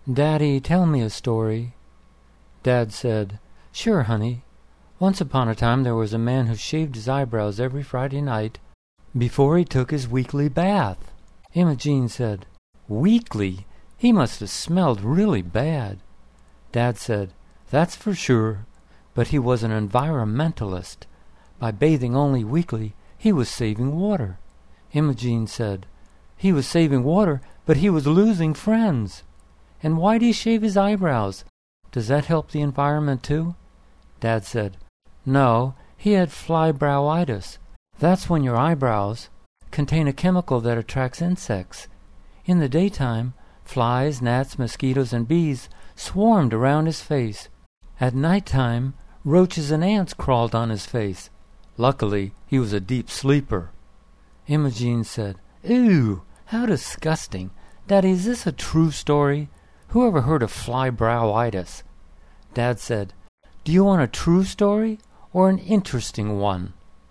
"Daddy, tell me a story." Dad said, "Sure, honey. Once upon a time there was a man who shaved his eyebrows every Friday night before he took his weekly bath." Imogene said, "Weekly? He must have smelled really bad." Dad said, "That's for sure. But he was an environmentalist. By bathing only weekly, he was saving water." Imogene said, "He was saving water, but he was losing friends." "And why'd he shave his eyebrows? Does that help the environment too?" Dad said, "No, he had flybrowitis. That's when your eyebrows contain a chemical that attracts insects. In the daytime, flies, gnats, mosquitoes, and bees swarmed around his face. At nighttime, roaches and ants crawled on his face. Luckily, he was a deep sleeper." Imogene said, "Ew, how disgusting. Daddy, is this a true story? Who ever heard of flybrowitis?" Dad said, "Do you want a true story or an interesting one?"